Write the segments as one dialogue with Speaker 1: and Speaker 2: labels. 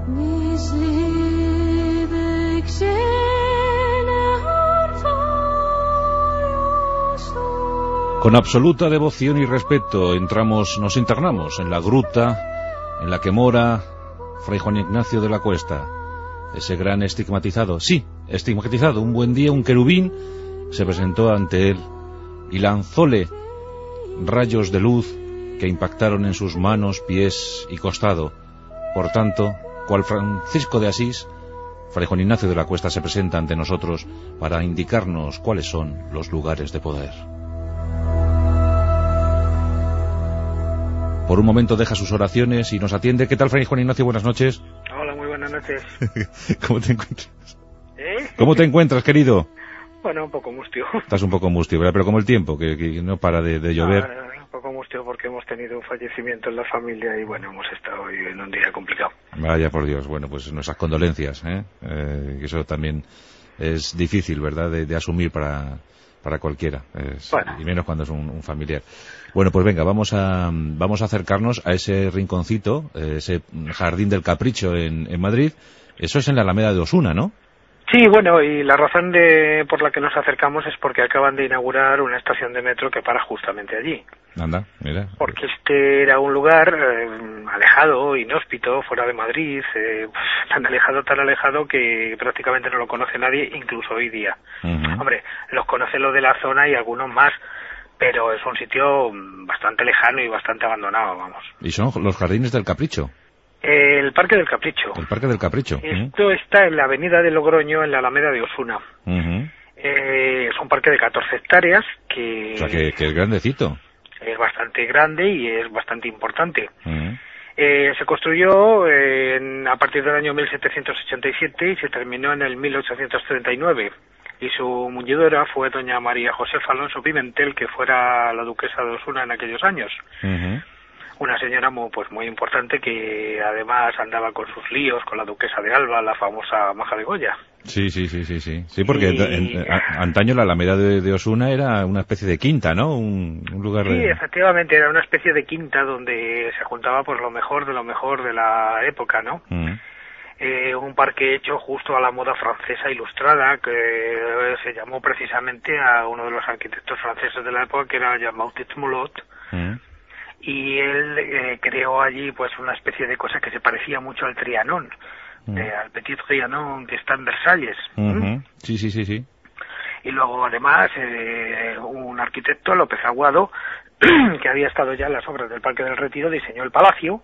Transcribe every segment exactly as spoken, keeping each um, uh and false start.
Speaker 1: Con absoluta devoción y respeto entramos, nos internamos en la gruta en la que mora Fray Juan Ignacio de la Cuesta, ese gran estigmatizado, sí, estigmatizado. Un buen día un querubín se presentó ante él y lanzóle rayos de luz que impactaron en sus manos, pies y costado. Por tanto, cual Francisco de Asís, Fray Juan Ignacio de la Cuesta se presenta ante nosotros para indicarnos cuáles son los lugares de poder. Por un momento deja sus oraciones y nos atiende. ¿Qué tal, Fray Juan Ignacio? Buenas noches.
Speaker 2: Hola, muy buenas noches.
Speaker 1: ¿Cómo te encuentras?
Speaker 2: ¿Eh?
Speaker 1: ¿Cómo te encuentras, querido?
Speaker 2: Bueno, un poco mustio.
Speaker 1: Estás un poco mustio, ¿verdad? Pero como el tiempo, que, que no para de, de llover.
Speaker 2: Ah, un poco mustio porque hemos tenido un fallecimiento en la familia y, bueno, hemos estado hoy en un día complicado.
Speaker 1: Vaya por Dios. Bueno, pues nuestras condolencias, ¿eh? eh eso también es difícil, ¿verdad?, de, de asumir para... para cualquiera, es, bueno. Y menos cuando es un, un familiar. Bueno, pues venga, vamos a vamos a acercarnos a ese rinconcito, ese Jardín del Capricho en, en Madrid. Eso es en la Alameda de Osuna, ¿no?
Speaker 2: Sí, bueno, y la razón de por la que nos acercamos es porque acaban de inaugurar una estación de metro que para justamente allí.
Speaker 1: Anda, mira.
Speaker 2: Porque este era un lugar eh, alejado, inhóspito, fuera de Madrid, eh, tan alejado, tan alejado que prácticamente no lo conoce nadie, incluso hoy día. Uh-huh. Hombre, los conoce los de la zona y algunos más, pero es un sitio bastante lejano y bastante abandonado, vamos.
Speaker 1: ¿Y son los Jardines del Capricho?
Speaker 2: El Parque del Capricho.
Speaker 1: El Parque del Capricho.
Speaker 2: Esto uh-huh. está en la avenida de Logroño, en la Alameda de Osuna.
Speaker 1: Uh-huh.
Speaker 2: Eh, es un parque de catorce hectáreas que...
Speaker 1: O sea, que, que es grandecito.
Speaker 2: Es bastante grande y es bastante importante.
Speaker 1: Uh-huh.
Speaker 2: Eh, se construyó eh, en, a partir del año mil setecientos ochenta y siete y se terminó en el mil ochocientos treinta y nueve. Y su muñidora fue doña María Josefa Alonso Pimentel, que fuera la duquesa de Osuna en aquellos años.
Speaker 1: Uh-huh.
Speaker 2: Una señora muy, pues muy importante que además andaba con sus líos con la duquesa de Alba, la famosa Maja de Goya.
Speaker 1: Sí, sí, sí, sí, sí. Sí, porque y... en, a, antaño la Alameda de, de Osuna era una especie de quinta, ¿no? Un, un lugar
Speaker 2: Sí,
Speaker 1: de...
Speaker 2: efectivamente, era una especie de quinta donde se juntaba pues lo mejor de lo mejor de la época, ¿no?
Speaker 1: Uh-huh.
Speaker 2: Eh, un parque hecho justo a la moda francesa ilustrada, que se llamó precisamente a uno de los arquitectos franceses de la época, que era Jean-Baptiste Mulot.
Speaker 1: Uh-huh.
Speaker 2: Y él eh, creó allí pues una especie de cosa que se parecía mucho al Trianon, uh-huh. de, al Petit Trianon que está en Versalles.
Speaker 1: Uh-huh. ¿Mm? Sí, sí, sí, sí.
Speaker 2: Y luego además eh, un arquitecto, López Aguado, que había estado ya en las obras del Parque del Retiro, diseñó el palacio,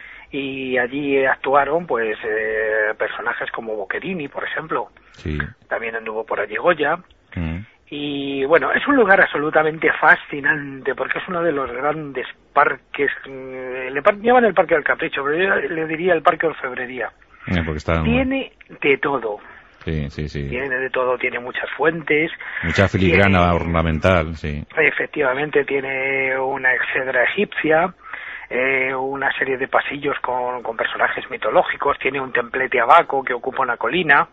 Speaker 2: y allí actuaron pues eh, personajes como Boccherini, por ejemplo.
Speaker 1: Sí.
Speaker 2: También anduvo por allí Goya.
Speaker 1: Uh-huh.
Speaker 2: Y bueno, es un lugar absolutamente fascinante porque es uno de los grandes parques, le llaman el Parque del Capricho, pero yo le diría el Parque Orfebrería.
Speaker 1: Eh, porque está...
Speaker 2: Tiene de todo.
Speaker 1: Sí, sí, sí.
Speaker 2: Tiene de todo, tiene muchas fuentes.
Speaker 1: Mucha filigrana
Speaker 2: tiene,
Speaker 1: ornamental, sí.
Speaker 2: Efectivamente, tiene una exedra egipcia, eh, una serie de pasillos con, con personajes mitológicos, tiene un templete abaco que ocupa una colina,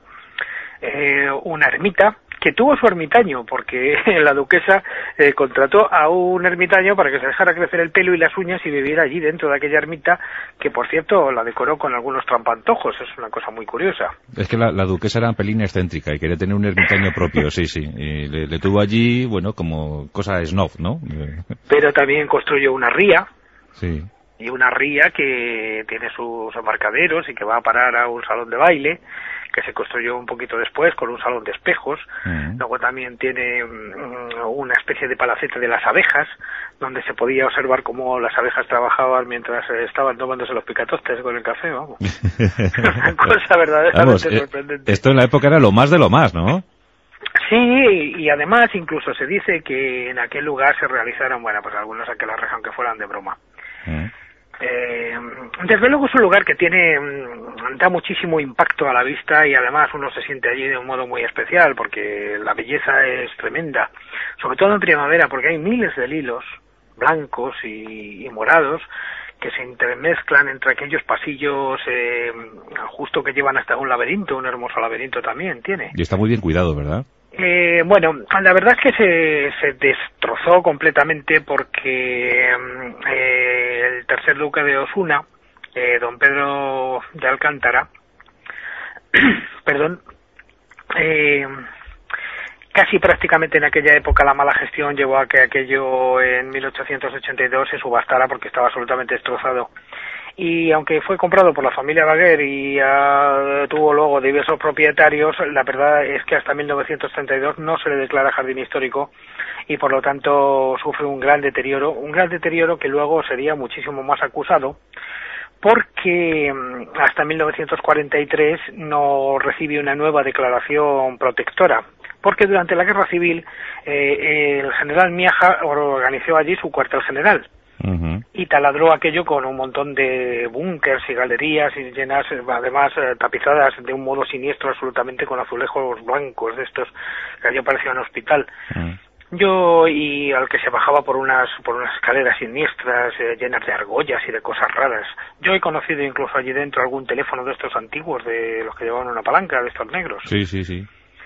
Speaker 2: eh, una ermita, que tuvo su ermitaño, porque la duquesa eh, contrató a un ermitaño para que se dejara crecer el pelo y las uñas y viviera allí dentro de aquella ermita, que por cierto la decoró con algunos trampantojos, es una cosa muy curiosa.
Speaker 1: Es que la, la duquesa era pelín excéntrica y quería tener un ermitaño propio, sí, sí, y le, le tuvo allí, bueno, como cosa snob, ¿no?
Speaker 2: Pero también construyó una ría.
Speaker 1: Sí.
Speaker 2: Y una ría que tiene sus embarcaderos y que va a parar a un salón de baile, que se construyó un poquito después con un salón de espejos. Uh-huh. Luego también tiene um, una especie de palacete de las abejas, donde se podía observar cómo las abejas trabajaban mientras eh, estaban tomándose los picatostes con el café, vamos. Una cosa verdaderamente vamos, sorprendente.
Speaker 1: Esto en la época era lo más de lo más, ¿no?
Speaker 2: Sí, y además incluso se dice que en aquel lugar se realizaron, bueno, pues algunos aquelarres aunque fueran de broma. Uh-huh. Eh, desde luego es un lugar que tiene da muchísimo impacto a la vista y además uno se siente allí de un modo muy especial porque la belleza es tremenda, sobre todo en primavera, porque hay miles de lilos blancos y, y morados que se intermezclan entre aquellos pasillos eh, justo que llevan hasta un laberinto, un hermoso laberinto también tiene.
Speaker 1: Y está muy bien cuidado, ¿verdad?
Speaker 2: Eh, bueno, la verdad es que se, se destrozó completamente porque eh, el tercer duque de Osuna eh, don Pedro de Alcántara, perdón, eh, casi prácticamente en aquella época la mala gestión llevó a que aquello en mil ochocientos ochenta y dos se subastara porque estaba absolutamente destrozado. Y aunque fue comprado por la familia Baguer y uh, tuvo luego diversos propietarios, la verdad es que hasta mil novecientos treinta y dos no se le declara jardín histórico y por lo tanto sufre un gran deterioro, un gran deterioro que luego sería muchísimo más acusado porque hasta mil novecientos cuarenta y tres no recibe una nueva declaración protectora. Porque durante la Guerra Civil eh, el general Miaja organizó allí su cuartel general uh-huh. y taladró aquello con un montón de búnkers y galerías y llenas, además eh, tapizadas de un modo siniestro absolutamente con azulejos blancos de estos que allí parecía un hospital. Uh-huh. Yo, y al que se bajaba por unas por unas escaleras siniestras eh, llenas de argollas y de cosas raras. Yo he conocido incluso allí dentro algún teléfono de estos antiguos, de los que llevaban una palanca, de estos negros.
Speaker 1: Sí, sí, sí.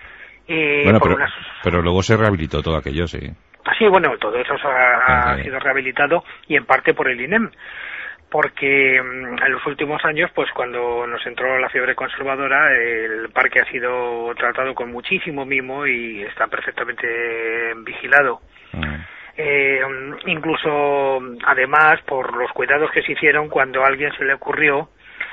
Speaker 2: Eh,
Speaker 1: bueno, pero,
Speaker 2: unas...
Speaker 1: pero luego se rehabilitó todo aquello, sí.
Speaker 2: Sí, bueno, todo eso se ha,
Speaker 1: okay.
Speaker 2: ha sido rehabilitado y en parte por el I N E M, porque en los últimos años, pues cuando nos entró la fiebre conservadora, el parque ha sido tratado con muchísimo mimo y está perfectamente vigilado. Uh-huh. Eh, incluso, además, por los cuidados que se hicieron cuando a alguien se le ocurrió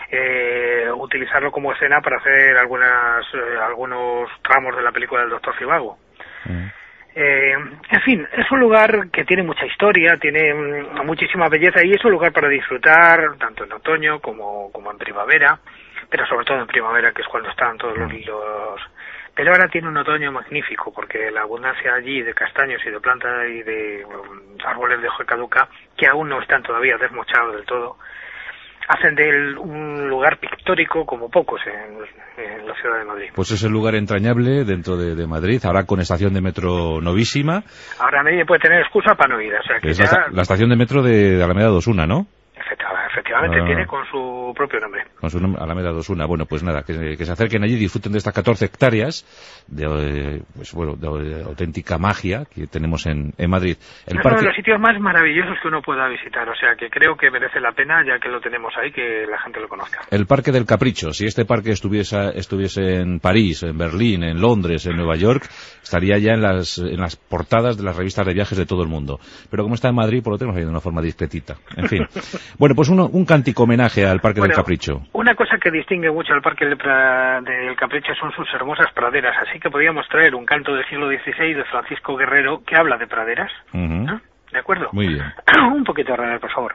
Speaker 2: Eh, utilizarlo como escena para hacer algunas eh, algunos tramos de la película del Doctor Zhivago. Mm. Eh, en fin, es un lugar que tiene mucha historia, tiene mm, muchísima belleza y es un lugar para disfrutar tanto en otoño como, como en primavera, pero sobre todo en primavera, que es cuando están todos los hilos. Pero ahora tiene un otoño magnífico porque la abundancia allí de castaños y de plantas y de um, árboles de hoja caduca, que aún no están todavía desmochados del todo, hacen de él un lugar pictórico como pocos en, en la ciudad de Madrid.
Speaker 1: Pues es el lugar entrañable dentro de, de Madrid, ahora con estación de metro novísima.
Speaker 2: Ahora nadie puede tener excusa para no ir, o sea que
Speaker 1: es
Speaker 2: ya...
Speaker 1: la, la estación de metro de, de Alameda de Osuna, ¿no?
Speaker 2: Efectivamente,
Speaker 1: ah.
Speaker 2: tiene con su propio nombre.
Speaker 1: Con su nombre, Alameda de Osuna. Bueno, pues nada, que, que se acerquen allí y disfruten de estas catorce hectáreas de, pues, bueno, de, de auténtica magia que tenemos en, en Madrid. El
Speaker 2: es
Speaker 1: parque...
Speaker 2: uno de los sitios más maravillosos que uno pueda visitar, o sea que creo que merece la pena, ya que lo tenemos ahí, que la gente lo conozca.
Speaker 1: El Parque del Capricho. Si este parque estuviese, estuviese en París, en Berlín, en Londres, en Nueva York, estaría ya en las, en las portadas de las revistas de viajes de todo el mundo. Pero como está en Madrid, pues lo tenemos ahí de una forma discretita. En fin. Bueno, pues uno, un cántico homenaje al Parque
Speaker 2: bueno,
Speaker 1: del Capricho.
Speaker 2: Una cosa que distingue mucho al Parque del, pra... del Capricho son sus hermosas praderas, así que podríamos traer un canto del siglo dieciséis de Francisco Guerrero que habla de praderas.
Speaker 1: Uh-huh.
Speaker 2: ¿No? ¿De acuerdo?
Speaker 1: Muy bien.
Speaker 2: Un poquito de radar, por favor.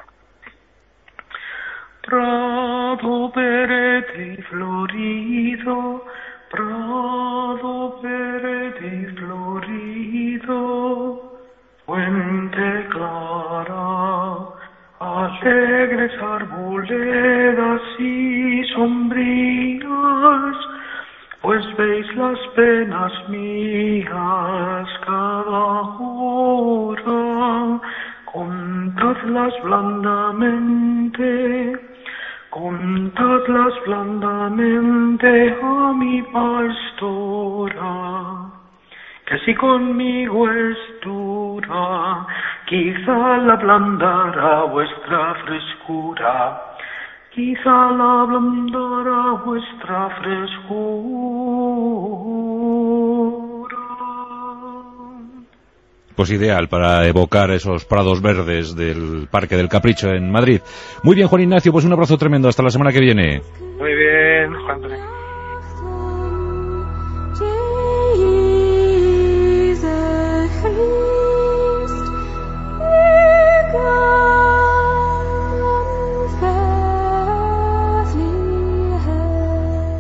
Speaker 2: Prado verde y florido, prado verde y florido, fuente clara, alegres arboledas y sombrías, pues veis las penas mías cada hora, contadlas blandamente, contadlas blandamente a mi pastora, que si conmigo es dura, quizá la ablandará vuestra frescura, quizá la ablandará vuestra frescura.
Speaker 1: Pues ideal para evocar esos prados verdes del Parque del Capricho en Madrid. Muy bien, Juan Ignacio, pues un abrazo tremendo. Hasta la semana que viene.
Speaker 2: Muy bien, Juan.